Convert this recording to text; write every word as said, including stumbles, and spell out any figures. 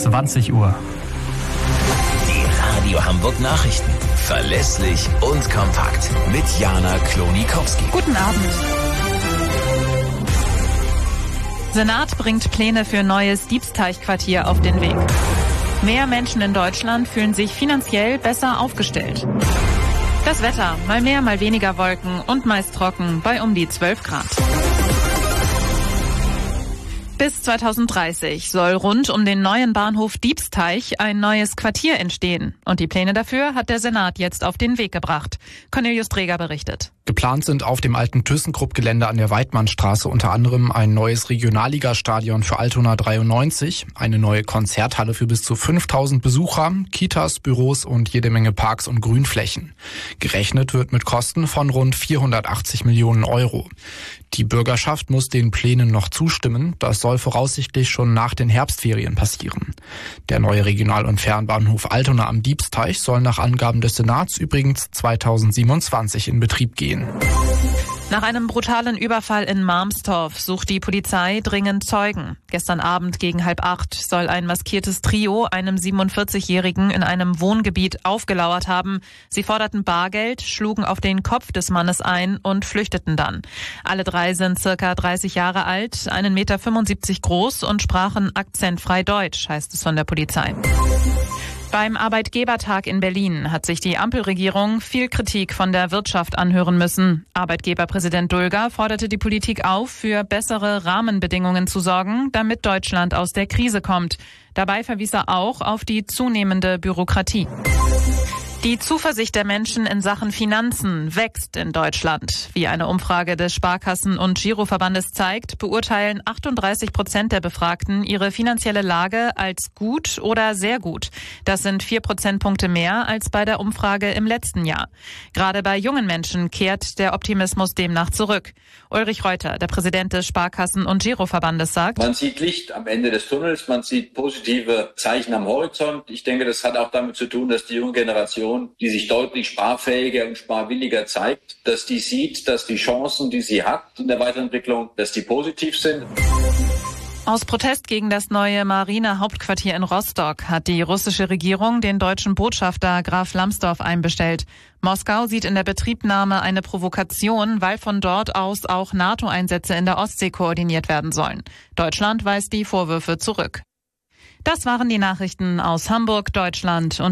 zwanzig Uhr. Die Radio Hamburg Nachrichten. Verlässlich und kompakt. Mit Jana Klonikowski. Guten Abend. Senat bringt Pläne für neues Diebsteichquartier auf den Weg. Mehr Menschen in Deutschland fühlen sich finanziell besser aufgestellt. Das Wetter, mal mehr, mal weniger Wolken und meist trocken bei um die zwölf Grad. Bis zweitausenddreißig soll rund um den neuen Bahnhof Diebsteich ein neues Quartier entstehen. Und die Pläne dafür hat der Senat jetzt auf den Weg gebracht. Cornelius Dreger berichtet. Geplant sind auf dem alten ThyssenKrupp-Gelände an der Weidmannstraße unter anderem ein neues Regionalligastadion für Altona dreiundneunzig, eine neue Konzerthalle für bis zu fünftausend Besucher, Kitas, Büros und jede Menge Parks und Grünflächen. Gerechnet wird mit Kosten von rund vierhundertachtzig Millionen Euro. Die Bürgerschaft muss den Plänen noch zustimmen. Das soll voraussichtlich schon nach den Herbstferien passieren. Der neue Regional- und Fernbahnhof Altona am Diebsteich soll nach Angaben des Senats übrigens zweitausendsiebenundzwanzig in Betrieb gehen. Nach einem brutalen Überfall in Marmstorf sucht die Polizei dringend Zeugen. Gestern Abend gegen halb acht soll ein maskiertes Trio einem siebenundvierzigjährigen in einem Wohngebiet aufgelauert haben. Sie forderten Bargeld, schlugen auf den Kopf des Mannes ein und flüchteten dann. Alle drei sind circa dreißig Jahre alt, einen Meter fünfundsiebzig groß und sprachen akzentfrei Deutsch, heißt es von der Polizei. Beim Arbeitgebertag in Berlin hat sich die Ampelregierung viel Kritik von der Wirtschaft anhören müssen. Arbeitgeberpräsident Dulger forderte die Politik auf, für bessere Rahmenbedingungen zu sorgen, damit Deutschland aus der Krise kommt. Dabei verwies er auch auf die zunehmende Bürokratie. Die Zuversicht der Menschen in Sachen Finanzen wächst in Deutschland. Wie eine Umfrage des Sparkassen- und Giroverbandes zeigt, beurteilen achtunddreißig Prozent der Befragten ihre finanzielle Lage als gut oder sehr gut. Das sind vier Prozentpunkte mehr als bei der Umfrage im letzten Jahr. Gerade bei jungen Menschen kehrt der Optimismus demnach zurück. Ulrich Reuter, der Präsident des Sparkassen- und Giroverbandes, sagt: Man sieht Licht am Ende des Tunnels, man sieht positive Zeichen am Horizont. Ich denke, das hat auch damit zu tun, dass die junge Generation, die sich deutlich sparfähiger und sparwilliger zeigt, dass die sieht, dass die Chancen, die sie hat in der Weiterentwicklung, dass die positiv sind. Aus Protest gegen das neue Marine-Hauptquartier in Rostock hat die russische Regierung den deutschen Botschafter Graf Lambsdorff einbestellt. Moskau sieht in der Betriebnahme eine Provokation, weil von dort aus auch NATO-Einsätze in der Ostsee koordiniert werden sollen. Deutschland weist die Vorwürfe zurück. Das waren die Nachrichten aus Hamburg, Deutschland und